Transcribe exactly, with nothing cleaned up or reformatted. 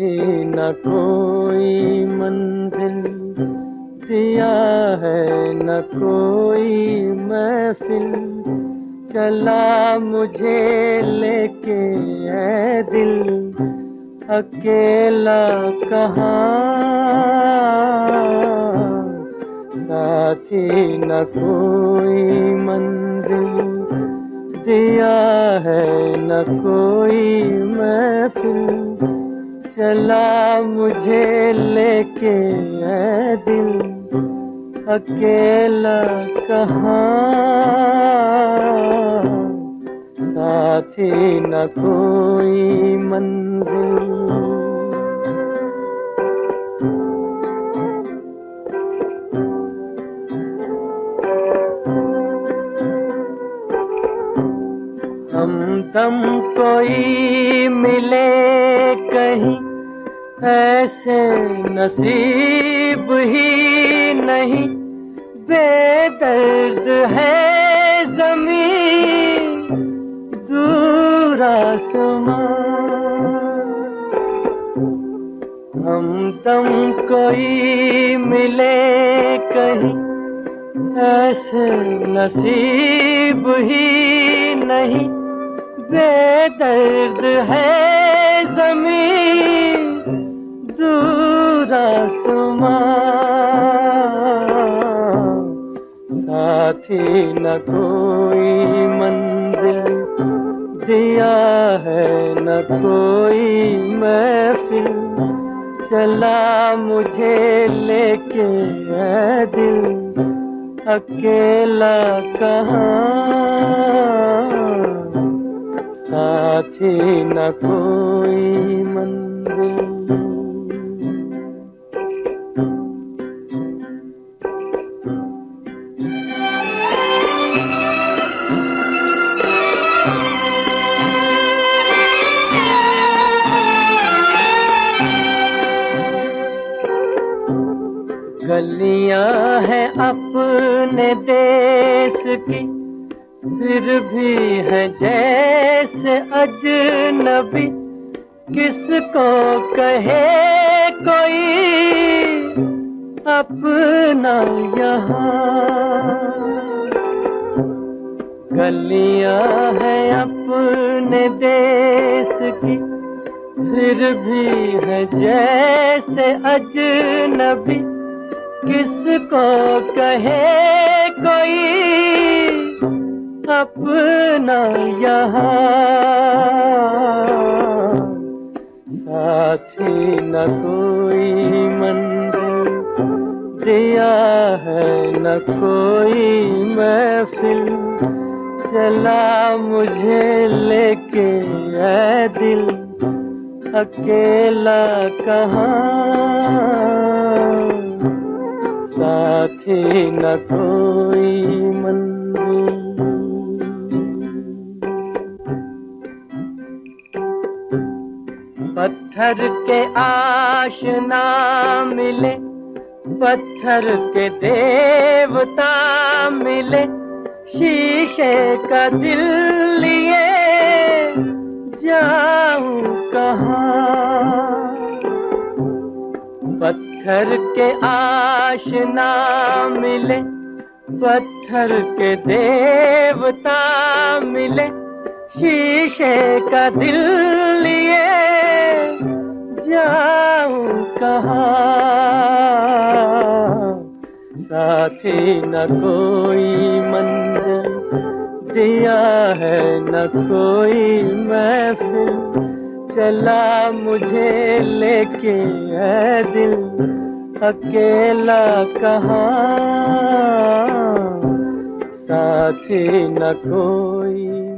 साथी न कोई मंजिल दिया है, न कोई महफिल चला मुझे लेके है दिल, अकेला कहाँ। साथी न कोई मंजिल दिया है, न कोई महफिल चला मुझे लेके है दिल, अकेला कहाँ। साथी न कोई मंजिल। हमदम कोई मिले कहीं, ऐसे नसीब ही नहीं। बेदर्द है ज़मीं दूर आसमां, हमदम कोई मिले कहीं, ऐसे नसीब ही नहीं। बेदर्द है ज़मीं दूर आसमां, साथी न कोई मंजिल दिया है, न कोई महफिल चला मुझे लेके है दिल, अकेला कहाँ। साथी न कोई मंजिल। गलियां हैं अपने देश की, फिर भी है जैसे अजनबी। किसको कहे कोई अपना यहाँ। गलियां हैं अपने देश की, फिर भी है जैसे अजनबी। किसको कहे कोई अपना यहाँ। साथी न कोई मंजिल दिया है, न कोई महफिल चला मुझे लेके है दिल, अकेला कहाँ। साथी न कोई मंजिल। पत्थर के आशना मिले, पत्थर के देवता मिले। शीशे का दिल लिए जाऊं कहाँ। पत्थर के आशना मिले, पत्थर के देवता मिले। शीशे का दिल लिए जाऊं कहाँ। साथी न कोई मंजिल दिया है, न कोई महफिल चला मुझे लेके है दिल, अकेला कहाँ। साथी न कोई